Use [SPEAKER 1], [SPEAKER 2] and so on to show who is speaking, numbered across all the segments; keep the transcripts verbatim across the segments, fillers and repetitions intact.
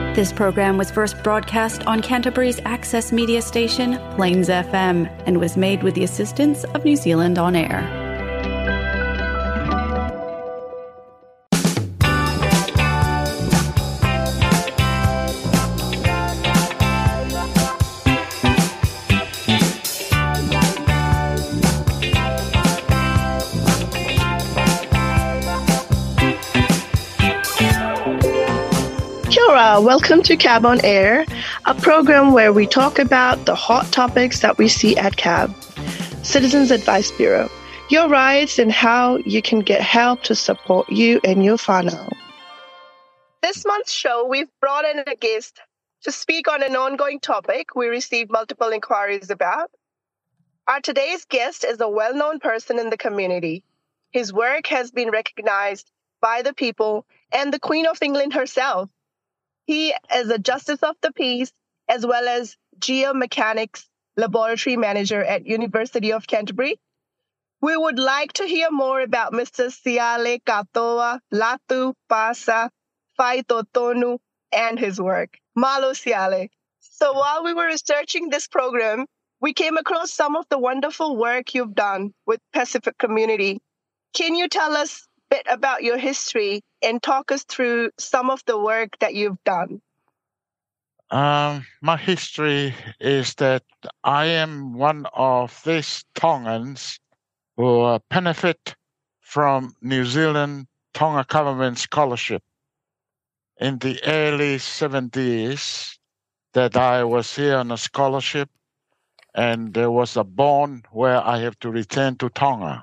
[SPEAKER 1] This program was first broadcast on Canterbury's access media station, Plains F M, and was made with the assistance of New Zealand On Air.
[SPEAKER 2] Welcome to C A B on Air, a program where we talk about the hot topics that we see at C A B, Citizens Advice Bureau, your rights and how you can get help to support you and your whānau. This month's show, we've brought in a guest to speak on an ongoing topic we received multiple inquiries about. Our today's guest is a well-known person in the community. His work has been recognized by the people and the Queen of England herself. He is a Justice of the Peace, as well as Geomechanics Laboratory Manager at University of Canterbury. We would like to hear more about Mister Siale Katoa Latu Pasa Faitotonu and his work. Malo Siale. So while we were researching this program, we came across some of the wonderful work you've done with Pacific community. Can you tell us a bit about your history and talk us through some of the work that you've done?
[SPEAKER 3] Um, my history is that I am one of these Tongans who uh, benefit from New Zealand Tonga government scholarship. In the early seventies, that I was here on a scholarship, and there was a bond where I have to return to Tonga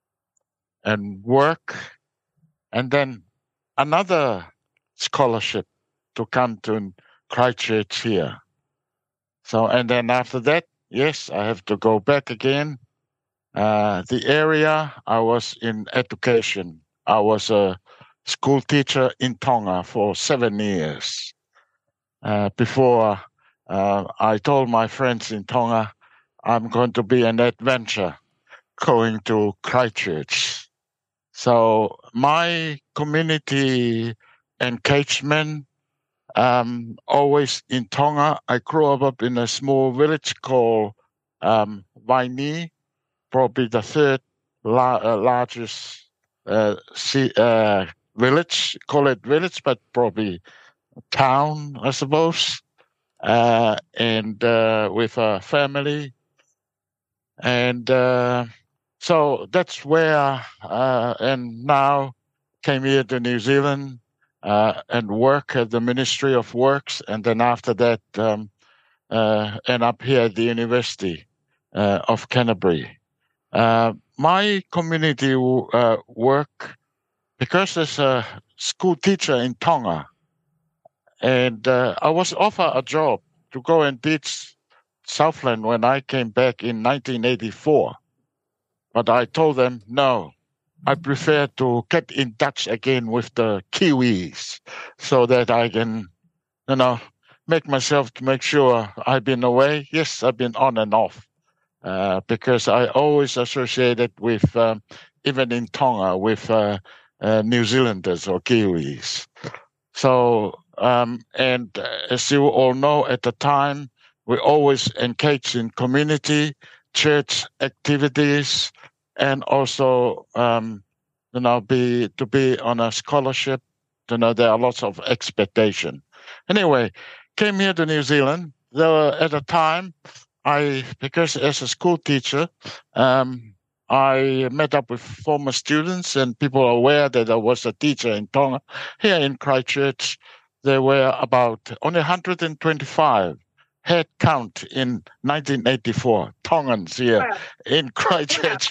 [SPEAKER 3] and work, and then another scholarship to come to Christchurch here. So, and then after that, yes, I have to go back again. Uh, the area, I was in education. I was a school teacher in Tonga for seven years. Uh, before uh, I told my friends in Tonga, I'm going to be an adventure going to Christchurch. So my community engagement, um, always in Tonga. I grew up in a small village called um, Waini, probably the third la- uh, largest uh, sea, uh, village, call it village, but probably town, I suppose, uh, and uh, with a family. And uh, so that's where, uh, and now came here to New Zealand uh, and work at the Ministry of Works, and then after that, um, uh, end up here at the University uh, of Canterbury. Uh, my community uh, work, because as a school teacher in Tonga, and uh, I was offered a job to go and teach Southland when I came back in nineteen eighty-four. But I told them, no, I prefer to get in touch again with the Kiwis so that I can, you know, make myself to make sure I've been away. Yes, I've been on and off uh, because I always associated with, um, even in Tonga, with uh, uh, New Zealanders or Kiwis. So, um, and uh, as you all know, at the time, we always engaged in community, church activities, and also, um, you know, be to be on a scholarship. You know, there are lots of expectation. Anyway, came here to New Zealand. There were, at the time, I because as a school teacher, um, I met up with former students, and people are aware that I was a teacher in Tonga. Here in Christchurch, there were about only one hundred twenty-five head count in nineteen eighty-four, Tongans here wow. in Christchurch.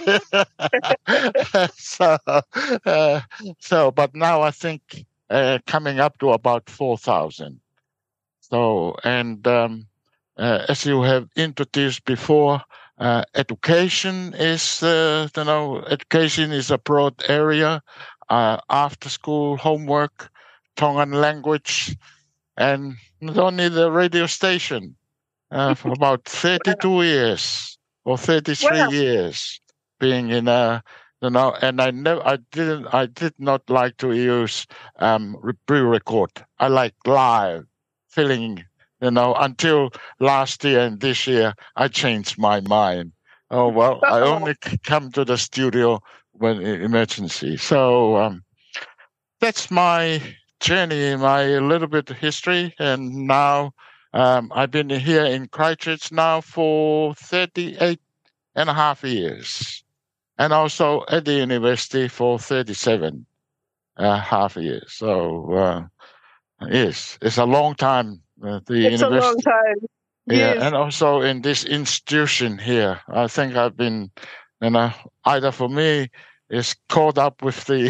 [SPEAKER 3] so, uh, so, but now I think uh, coming up to about four thousand. So, and um, uh, as you have introduced before, uh, education is, uh, you know, education is a broad area. Uh, after school homework, Tongan language, and not only the radio station. Uh, for about thirty-two years or thirty-three wow. years being in a, you know, and I never, I didn't, I did not like to use um, pre-record. I like live feeling, you know, until last year and this year, I changed my mind. Oh, well, I only come to the studio when in emergency. So um, that's my journey, my little bit of history. And now um, I've been here in Christchurch now for thirty-eight and a half years. And also at the university for thirty-seven and a half years. So, uh, yes, it's a long time. Uh, the
[SPEAKER 2] It's
[SPEAKER 3] university.
[SPEAKER 2] a long time.
[SPEAKER 3] Yeah,
[SPEAKER 2] Yes.
[SPEAKER 3] and also in this institution here, I think I've been, you know, either for me is caught up with the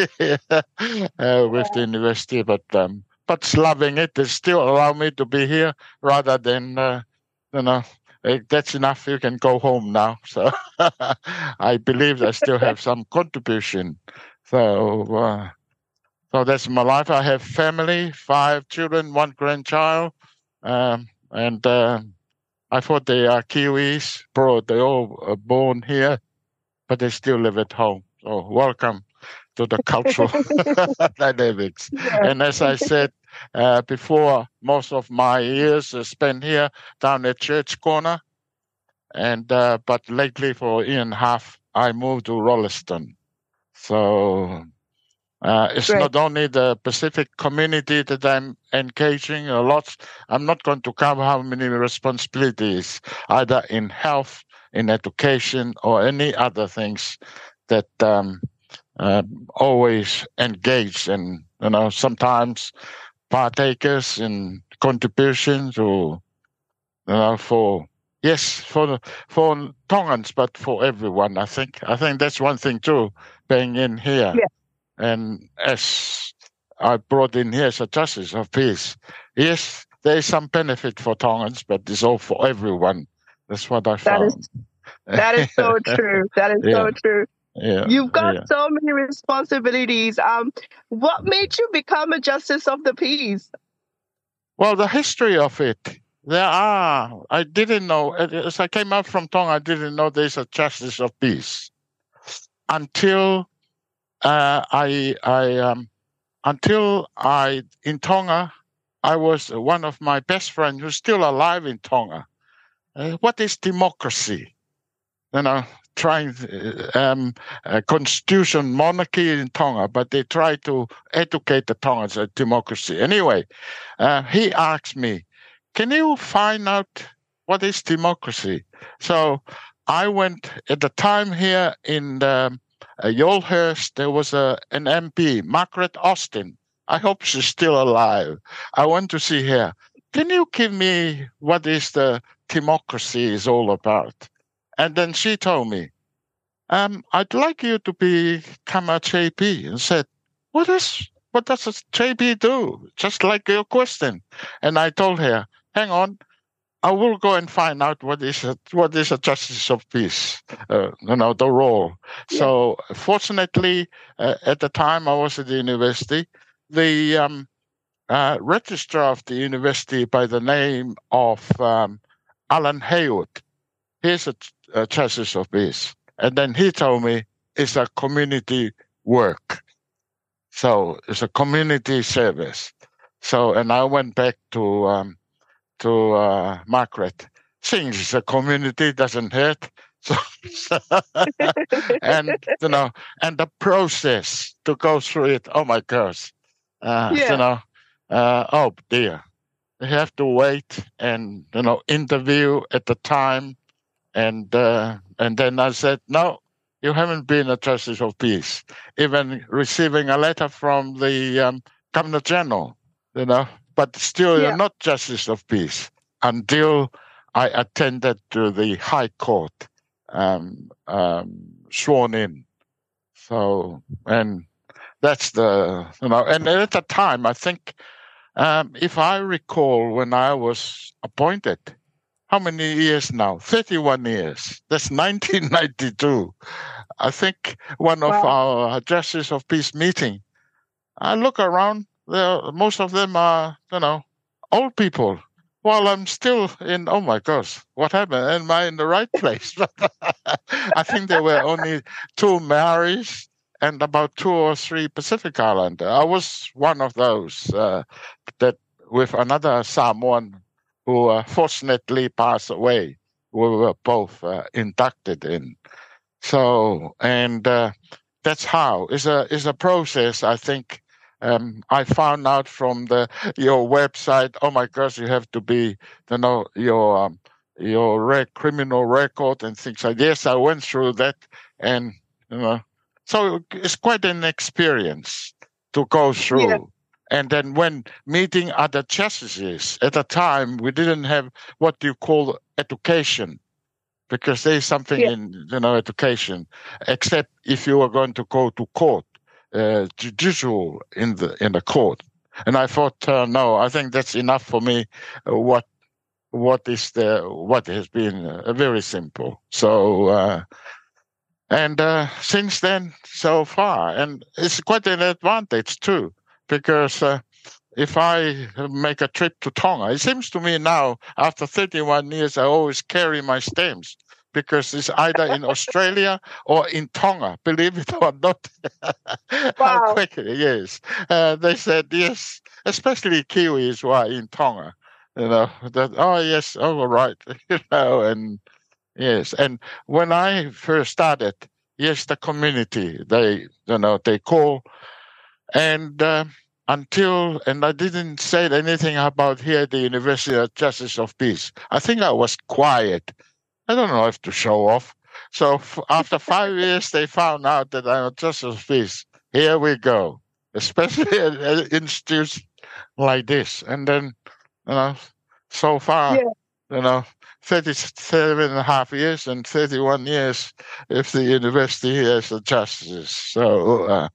[SPEAKER 3] uh, with the university, but um, but loving it. They still allow me to be here rather than, uh, you know, eh, that's enough. You can go home now. So I believe I still have some contribution. So uh, so that's my life. I have family, five children, one grandchild. Um, And uh, I thought they are Kiwis, bro. They all are born here, but they still live at home. So welcome to the cultural dynamics.
[SPEAKER 2] Yeah.
[SPEAKER 3] And as I said uh, before, most of my years are spent here down at Church Corner. And uh, but lately, for a year and a half, I moved to Rolleston. So uh, it's
[SPEAKER 2] Great.
[SPEAKER 3] not only the Pacific community that I'm engaging a lot. I'm not going to cover how many responsibilities, either in health, in education, or any other things that um, uh, always engaged and, you know, sometimes partakers in contributions or, you know, for, yes, for the, for Tongans, but for everyone, I think. I think that's one thing too, being in here.
[SPEAKER 2] Yeah.
[SPEAKER 3] And as I brought in here as a justice of peace, yes, there is some benefit for Tongans, but it's all for everyone. That's what I
[SPEAKER 2] That
[SPEAKER 3] found.
[SPEAKER 2] is that is so true. That is
[SPEAKER 3] Yeah.
[SPEAKER 2] so true.
[SPEAKER 3] Yeah,
[SPEAKER 2] You've got
[SPEAKER 3] yeah.
[SPEAKER 2] so many responsibilities. Um, what made you become a justice of the peace?
[SPEAKER 3] Well, the history of it, there are, I didn't know, as I came out from Tonga, I didn't know there's a justice of peace until uh, I, I, um, until I, in Tonga, I was one of my best friends who's still alive in Tonga. Uh, what is democracy? You know, trying uh, um, a constitution monarchy in Tonga, but they try to educate the Tongans at democracy. Anyway, uh, he asked me, can you find out what is democracy? So I went at the time here in um, uh, Yolehurst, there was a, an M P, Margaret Austin. I hope she's still alive. I went to see her. Can you give me what is the democracy is all about? And then she told me, um, I'd like you to become a J P. And said, what is what does a J P do? Just like your question. And I told her, hang on, I will go and find out what is a, what is a justice of peace, uh, you know, the role.
[SPEAKER 2] Yeah.
[SPEAKER 3] So fortunately, uh, at the time I was at the university, the um, uh, registrar of the university by the name of um, Alan Haywood, he's a, a justice of peace. And then he told me it's a community work. So it's a community service. So, and I went back to um, to uh, Margaret. Seeing it's a community doesn't hurt. So, and you know, and the process to go through it. Oh my gosh, uh,
[SPEAKER 2] Yeah.
[SPEAKER 3] you know, uh, oh dear, you have to wait and you know interview at the time, and uh, and then I said no. You haven't been a justice of peace. Even receiving a letter from the um, Governor General, you know, but still
[SPEAKER 2] Yeah.
[SPEAKER 3] you're not justice of peace until I attended to the High Court, um, um, sworn in. So, and that's the, you know, and at the time, I think, um, if I recall when I was appointed, how many years now? thirty-one years. That's nineteen ninety-two. I think one of
[SPEAKER 2] Wow.
[SPEAKER 3] our justice of peace meeting, I look around, there, most of them are, you know, old people. While I'm still in, oh my gosh, what happened? Am I in the right place? I think there were only two Maoris and about two or three Pacific Islander. I was one of those uh, that with another Samoan who uh, fortunately passed away. We were both uh, inducted in. So, and uh, that's how. It's a, it's a process, I think. Um, I found out from the your website, oh my gosh, you have to be, you know, your um, your rec- criminal record and things like Yes, I went through that. And, you know, so it's quite an experience to go through.
[SPEAKER 2] Yeah.
[SPEAKER 3] And then when meeting other justices, at the time, we didn't have what you call education, because there's something
[SPEAKER 2] Yeah.
[SPEAKER 3] in, you know, education, except if you are going to go to court, uh, judicial in the in the court. And I thought, uh, no, I think that's enough for me. Uh, what what is the what has been uh, very simple. So. Uh, And uh, since then, so far, and it's quite an advantage too, because uh, if I make a trip to Tonga, it seems to me now, after thirty-one years, I always carry my stamps, because it's either in Australia or in Tonga, believe it or not. How
[SPEAKER 2] Wow.
[SPEAKER 3] quickly, yes. Uh, they said, yes, especially Kiwis who are in Tonga, you know, that, oh, yes, oh, all right, you know, and yes, and when I first started, yes, the community, they, you know, they call, and uh, until, and I didn't say anything about here at the University of Justice of Peace. I think I was quiet. I don't know if to show off. So f- after five years, they found out that I'm a Justice of Peace. Here we go, especially at, at institutes like this. And then, you know, so far,
[SPEAKER 2] Yeah.
[SPEAKER 3] you know, thirty-seven and a half years and thirty-one years if the university here as a justice. So, uh,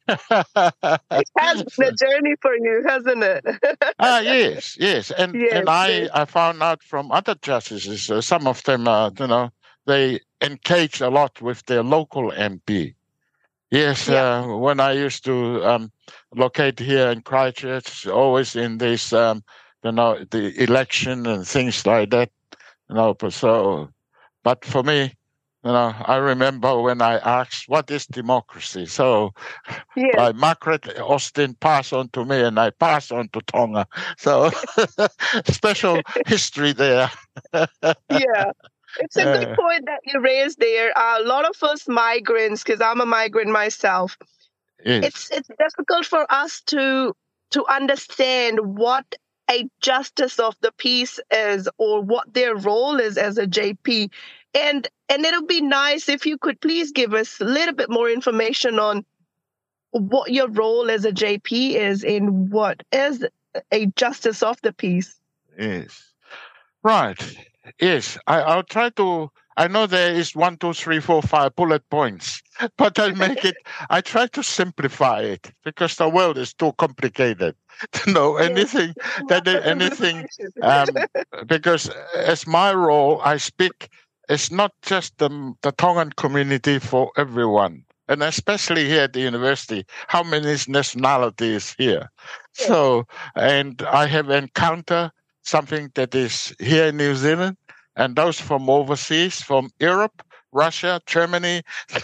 [SPEAKER 2] It has been a journey for you, hasn't it?
[SPEAKER 3] ah, yes, yes. And,
[SPEAKER 2] Yes,
[SPEAKER 3] and I,
[SPEAKER 2] yes.
[SPEAKER 3] I found out from other justices, uh, some of them, uh, you know, they engage a lot with their local M P. Yes,
[SPEAKER 2] Yeah.
[SPEAKER 3] uh, when I used to um, locate here in Christchurch, always in this, um, you know, the election and things like that. You know, but so, but for me, you know, I remember when I asked, "What is democracy?" So,
[SPEAKER 2] Yes.
[SPEAKER 3] by Margaret Austin passed on to me, and I passed on to Tonga. So, special history there.
[SPEAKER 2] Yeah. It's a good
[SPEAKER 3] Uh,
[SPEAKER 2] point that you raised there. Uh, a lot of us migrants, because I'm a migrant myself,
[SPEAKER 3] yes,
[SPEAKER 2] it's it's difficult for us to to understand what a justice of the peace is, or what their role is as a J P. And and it'll be nice if you could please give us a little bit more information on what your role as a J P is in what is a justice of the peace.
[SPEAKER 3] yes, right. Yes, I, I'll try to. I know there is one, two, three, four, five bullet points, but I'll make it. I try to simplify it because the world is too complicated to know
[SPEAKER 2] Yes.
[SPEAKER 3] anything. That
[SPEAKER 2] Lots of
[SPEAKER 3] anything,
[SPEAKER 2] simplification.
[SPEAKER 3] um, because as my role, I speak. It's not just the the Tongan community for everyone, and especially here at the university. How many nationalities here?
[SPEAKER 2] Yes.
[SPEAKER 3] So, and I have encountered something that is here in New Zealand, and those from overseas, from Europe, Russia, Germany,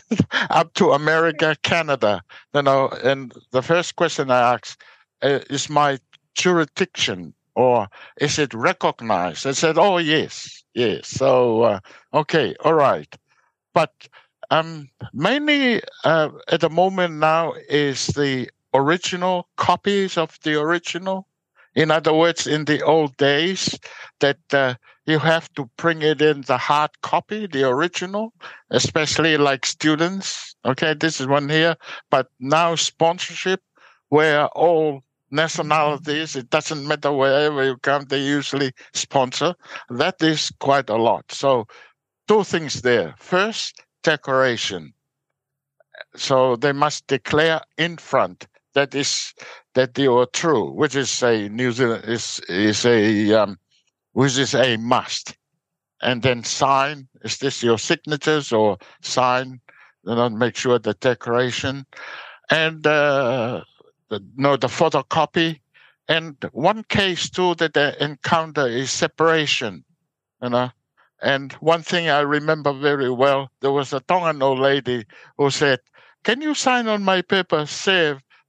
[SPEAKER 3] up to America, Canada. You know, and the first question I ask uh, is my jurisdiction, or is it recognized? I said, oh yes, yes. So uh, okay, all right, but um, mainly uh, at the moment now is the original copies of the original. In other words, in the old days, that uh, you have to bring it in the hard copy, the original, especially like students. Okay, this is one here. But now sponsorship, where all nationalities, it doesn't matter wherever you come, they usually sponsor. That is quite a lot. So two things there. First, declaration. So they must declare in front that is that they are true, which is a New Zealand is is a um, which is a must, and then sign. Is this your signatures or sign? You know, make sure the declaration and uh, the, no the photocopy. And one case too that they encounter is separation. You know, and one thing I remember very well, there was a Tongan old lady who said, "Can you sign on my paper, save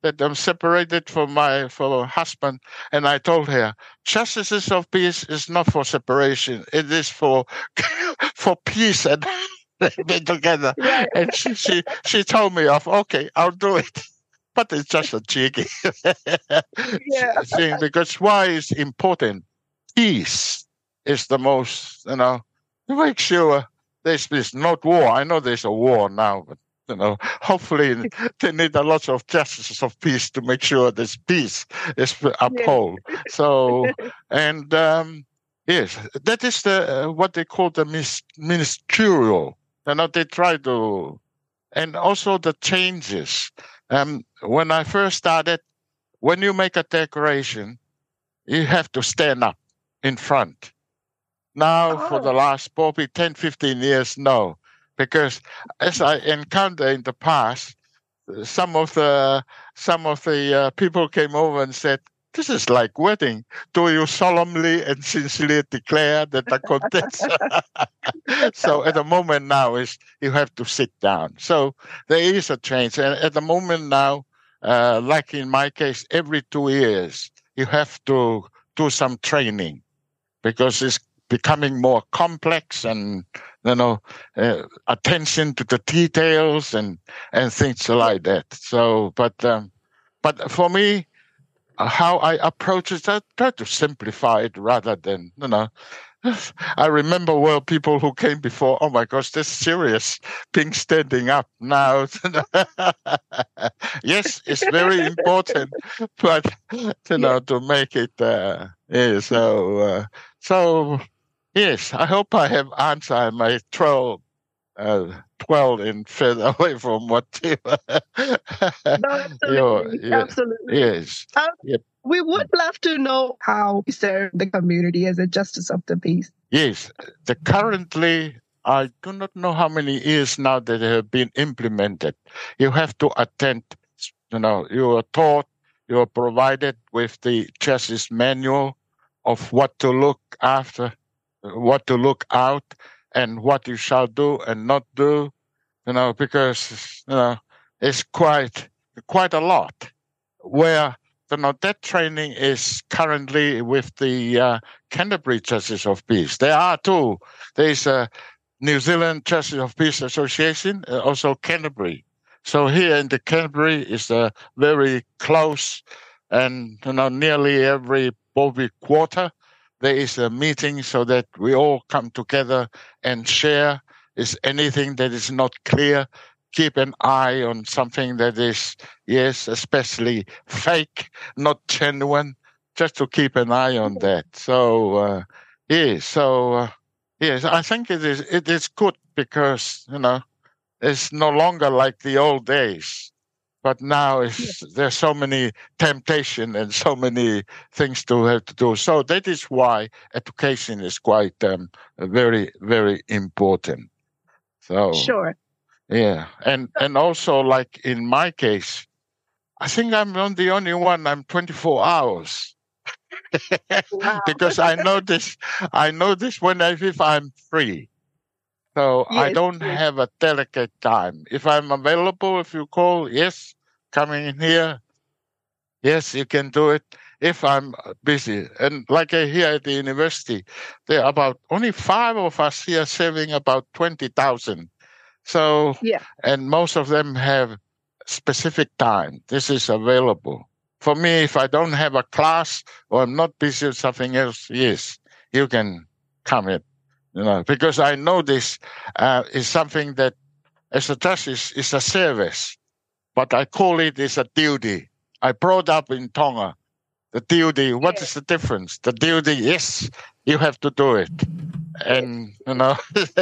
[SPEAKER 3] that I'm separated from my from husband, and I told her, justices of peace is not for separation; it is for for peace and be together.
[SPEAKER 2] Right.
[SPEAKER 3] And she, she she told me off. Okay, I'll do it, but it's just a cheeky
[SPEAKER 2] Yeah.
[SPEAKER 3] thing, because why is important? Peace is the most, you know, to make sure there's this not war. I know there's a war now, but you know, hopefully they need a lot of justices of peace to make sure this peace is upheld. So, and um, yes, that is the uh, what they call the mis- ministerial. You know, they try to, and also the changes. Um, when I first started, when you make a declaration, you have to stand up in front. Now,
[SPEAKER 2] Oh.
[SPEAKER 3] for the last probably ten, fifteen years, no. Because as I encountered in the past, some of the some of the uh, people came over and said, "This is like wedding. Do you solemnly and sincerely declare that the contest?" So at the moment now is you have to sit down. So there is a change, and at the moment now, uh, like in my case, every two years you have to do some training, because it's becoming more complex, and you know, uh, attention to the details and and things like that. So, but um, but for me, uh, how I approach it, I try to simplify it rather than, you know. I remember well people who came before. Oh my gosh, this serious being standing up now. Yes, it's very important, but you know, to make it. Uh, yeah, so uh, so yes, I hope I have answered my twelve. Uh, twelve and further away from what you.
[SPEAKER 2] No, absolutely.
[SPEAKER 3] yeah,
[SPEAKER 2] Absolutely.
[SPEAKER 3] yes.
[SPEAKER 2] Um,
[SPEAKER 3] Yep.
[SPEAKER 2] We would love to know how you serve the community as a justice of the peace.
[SPEAKER 3] Yes, the currently, I do not know how many years now that they have been implemented. You have to attend, you know, you are taught, you are provided with the justice manual of what to look after, what to look out, and what you shall do and not do, you know, because, you know, it's quite, quite a lot. Where, you know, that training is currently with the uh, Canterbury Justice of Peace. There are two. There's a New Zealand Justice of Peace Association, uh, also Canterbury. So here in the Canterbury is a very close, and you know, nearly every probably quarter there is a meeting so that we all come together and share. Is anything that is not clear, keep an eye on something that is, yes, especially fake, not genuine, just to keep an eye on that. So, uh, yes, so, uh, yes, I think it is, it is good because, you know, it's no longer like the old days. But now it's, there's so many temptation and so many things to have to do. So that is why education is quite um, very, very important. So
[SPEAKER 2] Sure.
[SPEAKER 3] yeah, and and also like in my case, I think I'm not the only one. I'm twenty-four hours
[SPEAKER 2] Wow.
[SPEAKER 3] because I know this. I know this when I, if I'm free. So I
[SPEAKER 2] Yes,
[SPEAKER 3] don't
[SPEAKER 2] yes.
[SPEAKER 3] have a delicate time. If I'm available, if you call, yes, coming in here, yes, you can do it. If I'm busy, and like I here at the university, there are about only five of us here serving about twenty thousand. So,
[SPEAKER 2] Yeah.
[SPEAKER 3] and most of them have specific time. This is available. For me, if I don't have a class or I'm not busy with something else, yes, you can come in, you know, because I know this uh, is something that as a justice is a service, but I call it is a duty. I brought up in Tonga, the duty. What
[SPEAKER 2] Yeah.
[SPEAKER 3] is the difference? The duty, yes, you have to do it. And, you know,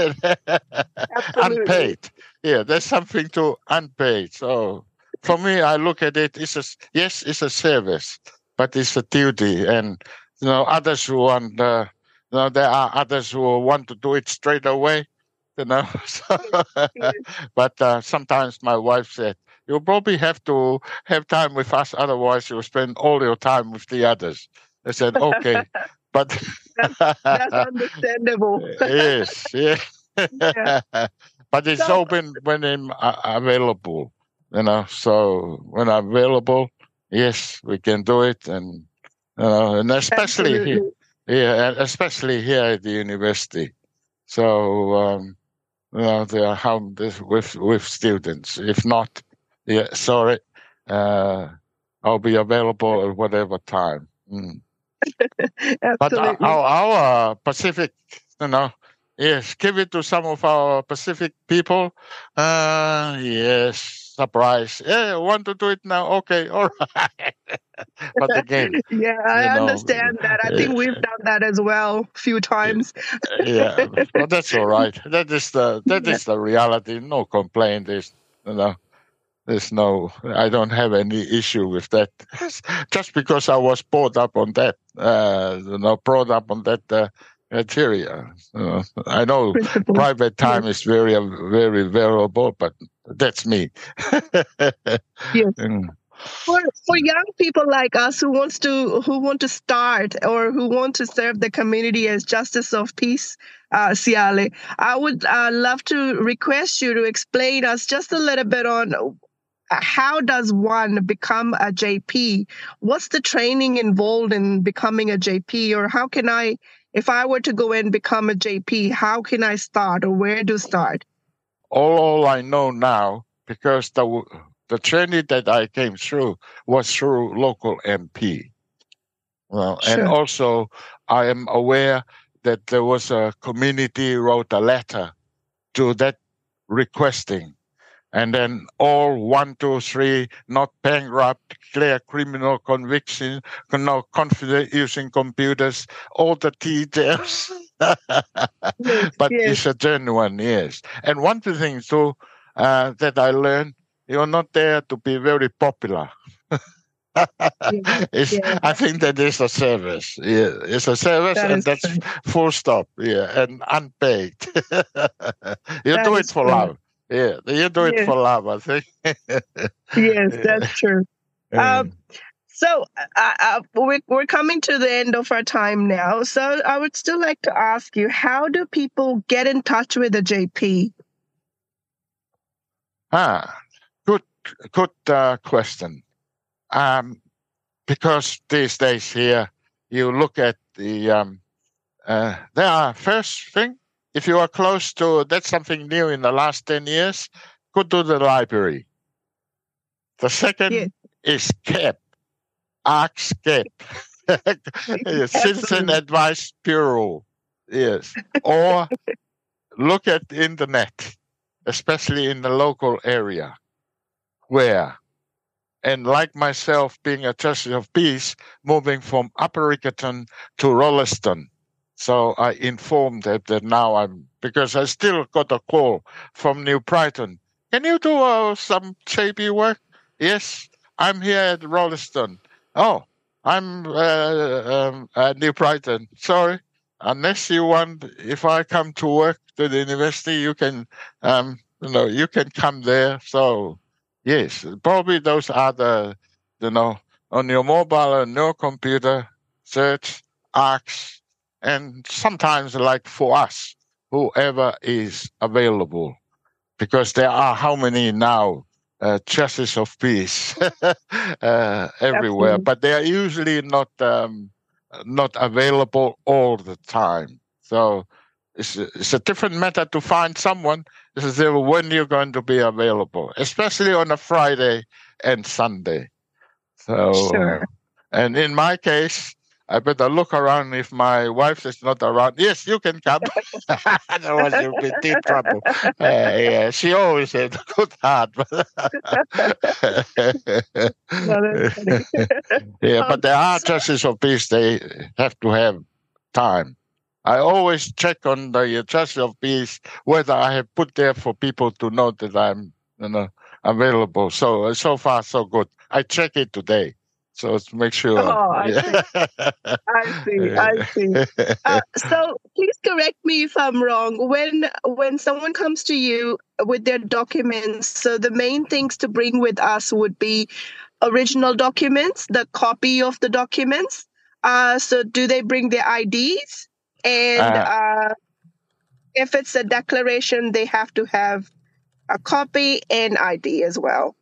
[SPEAKER 3] unpaid. Yeah, there's something to unpaid. So for me, I look at it, it's a, yes, it's a service, but it's a duty. And, you know, others who want, uh, you know, there are others who want to do it straight away, you know. So, but uh, sometimes my wife said, you'll probably have to have time with us, otherwise you'll spend all your time with the others. I said, okay. But
[SPEAKER 2] That's understandable.
[SPEAKER 3] yes, yeah.
[SPEAKER 2] Yeah.
[SPEAKER 3] But it's
[SPEAKER 2] So-
[SPEAKER 3] open when I'm uh, available. you know. So when I'm available, yes, we can do it, and you know, and especially here,
[SPEAKER 2] Absolutely.
[SPEAKER 3] yeah, and especially here at the university. So um, you know, they are how with with students. If not, yeah, sorry, uh, I'll be available at whatever time. Mm. But our,
[SPEAKER 2] Absolutely.
[SPEAKER 3] our Pacific, you know, yes, give it to some of our Pacific people. Uh, yes, surprise. Yeah, want to do it now? Okay, all right. But again,
[SPEAKER 2] Yeah,
[SPEAKER 3] you
[SPEAKER 2] I
[SPEAKER 3] know,
[SPEAKER 2] understand that. I
[SPEAKER 3] uh,
[SPEAKER 2] think we've done that as well a few times.
[SPEAKER 3] yeah, but that's all right. That is the that
[SPEAKER 2] Yeah.
[SPEAKER 3] is the reality. No complaint. There's you know, there's no. I don't have any issue with that. Just because I was brought up on that, uh, you know, brought up on that uh, criteria. You know, I know
[SPEAKER 2] Principle.
[SPEAKER 3] private
[SPEAKER 2] Yes.
[SPEAKER 3] time is very very valuable, but that's me.
[SPEAKER 2] Yes.
[SPEAKER 3] Mm.
[SPEAKER 2] For for young people like us who wants to who want to start or who want to serve the community as justice of peace, uh, Siale, I would uh, love to request you to explain us just a little bit on uh, how does one become a J P? What's the training involved in becoming a J P, or how can I, if I were to go and become a J P, how can I start or where to start?
[SPEAKER 3] all, all I know now, because the the training that I came through was through local M P. Well, and
[SPEAKER 2] Sure.
[SPEAKER 3] also I am aware that there was a community wrote a letter to that requesting, and then all one, two, three, not bankrupt, clear criminal conviction, no confident using computers, all the details.
[SPEAKER 2] Yes.
[SPEAKER 3] But
[SPEAKER 2] Yes.
[SPEAKER 3] it's a genuine, yes. And one thing too uh, that I learned, you're not there to be very popular.
[SPEAKER 2] Yeah.
[SPEAKER 3] it's,
[SPEAKER 2] Yeah.
[SPEAKER 3] I think that is a service. Yeah, it's a service,
[SPEAKER 2] That
[SPEAKER 3] and
[SPEAKER 2] is
[SPEAKER 3] that's
[SPEAKER 2] true.
[SPEAKER 3] full stop. Yeah, and unpaid. You
[SPEAKER 2] That
[SPEAKER 3] do it
[SPEAKER 2] is
[SPEAKER 3] for
[SPEAKER 2] true.
[SPEAKER 3] love. Yeah, you do it
[SPEAKER 2] Yes.
[SPEAKER 3] for love. I think.
[SPEAKER 2] Yes.
[SPEAKER 3] Yeah.
[SPEAKER 2] That's true.
[SPEAKER 3] Yeah.
[SPEAKER 2] Um, So uh, uh, we're, we're coming to the end of our time now. So I would still like to ask you, how do people get in touch with the J P?
[SPEAKER 3] Ah, good, good uh, question. Um, because these days here, you look at the um, uh, there are first thing. If you are close to that's something new in the last ten years, go to the library. The
[SPEAKER 2] Yes,
[SPEAKER 3] second is C A B, Ask C A B, Citizen
[SPEAKER 2] absolutely.
[SPEAKER 3] Advice Bureau. Yes, or look at the internet, especially in the local area where. And like myself, being a justice of peace, moving from Upper Riccarton to Rolleston. So I informed them that now I'm, because I still got a call from New Brighton. Can you do uh, some J P work? Yes, I'm here at Rolleston. Oh, I'm uh, um, at New Brighton. Sorry, unless you want, if I come to work to the university, you can, um, you know, you can come there. So yes, probably those are the, you know, on your mobile and your computer, search, ask, and sometimes like for us, whoever is available, because there are how many now, uh, justice of peace uh, everywhere,
[SPEAKER 2] Absolutely.
[SPEAKER 3] but they are usually not um, not available all the time. So it's a, it's a different method to find someone. This is when you're going to be available, especially on a Friday and Sunday. So, uh,
[SPEAKER 2] Sure.
[SPEAKER 3] and in my case, I better look around if my wife is not around. Yes, you can come. Otherwise, you'll be in deep trouble. Uh, yeah, she always had a good heart.
[SPEAKER 2] No, that's funny.
[SPEAKER 3] Yeah,
[SPEAKER 2] Um,
[SPEAKER 3] but there are
[SPEAKER 2] so,
[SPEAKER 3] justices of peace. They have to have time. I always check on the justice of peace whether I have put there for people to know that I'm, you know, available. So so far so good. I check it today, so to make sure.
[SPEAKER 2] oh, I see.
[SPEAKER 3] Yeah.
[SPEAKER 2] I see. I see. Uh, so please correct me if I'm wrong. When when someone comes to you with their documents, so the main things to bring with us would be original documents, the copy of the documents. Uh, so do they bring their I Ds? And
[SPEAKER 3] uh,
[SPEAKER 2] uh, if it's a declaration, they have to have a copy and I D as well.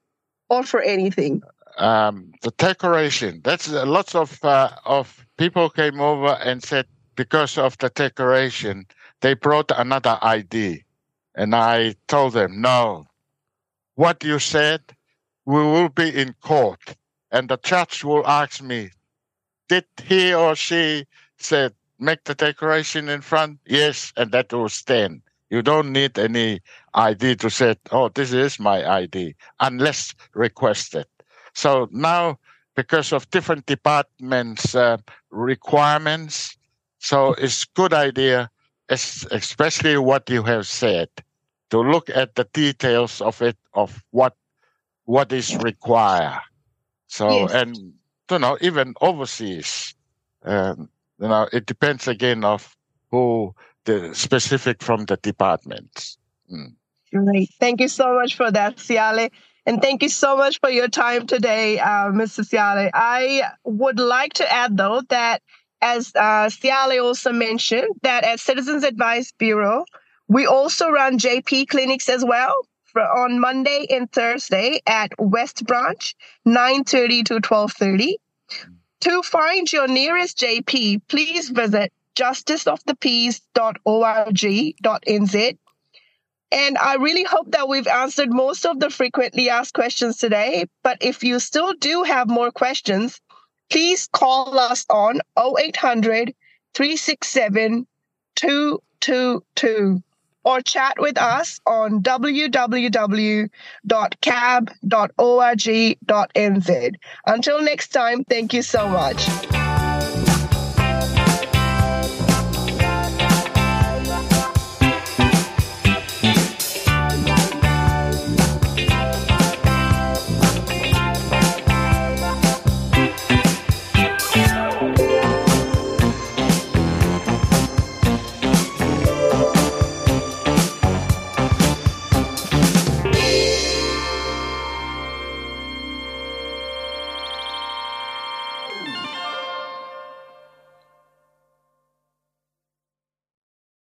[SPEAKER 2] or for anything?
[SPEAKER 3] Um, the decoration. That's uh, lots of uh, of people came over and said because of the decoration, they brought another I D, and I told them no. What you said, we will be in court, and the judge will ask me, did he or she said make the decoration in front? Yes, and that will stand. You don't need any I D to say, oh, this is my I D, unless requested. So now, because of different departments' uh, requirements, so it's a good idea, especially what you have said, to look at the details of it, of what what is required. So, yes. And, you know, even overseas, um, you know, it depends again of who the specific from the departments. Mm.
[SPEAKER 2] Great. Thank you so much for that, Siale. And thank you so much for your time today, uh, Mister Siale. I would like to add, though, that as uh, Siale also mentioned, that at Citizens Advice Bureau, we also run J P clinics as well for on Monday and Thursday at West Branch, nine thirty to twelve thirty. To find your nearest J P, please visit justice of the peace dot org dot n z. And I really hope that we've answered most of the frequently asked questions today. But if you still do have more questions, please call us on oh eight hundred, three six seven, two two two or chat with us on w w w dot c a b dot org dot n z. Until next time, thank you so much.